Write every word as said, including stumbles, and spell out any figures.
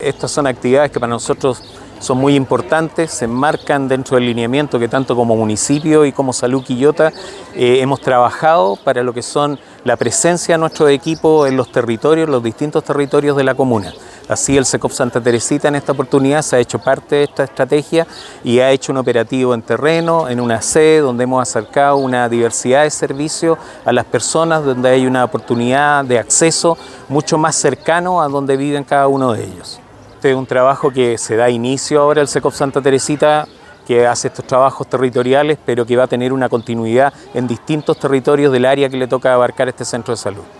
Estas son actividades que para nosotros son muy importantes, se enmarcan dentro del lineamiento que tanto como municipio y como Salud Quillota eh, hemos trabajado para lo que son la presencia de nuestros equipos en los territorios, los distintos territorios de la comuna. Así el SECOP Santa Teresita en esta oportunidad se ha hecho parte de esta estrategia y ha hecho un operativo en terreno, en una sede donde hemos acercado una diversidad de servicios a las personas, donde hay una oportunidad de acceso mucho más cercano a donde viven cada uno de ellos. Este es un trabajo que se da inicio ahora el SECOP Santa Teresita, que hace estos trabajos territoriales, pero que va a tener una continuidad en distintos territorios del área que le toca abarcar este centro de salud.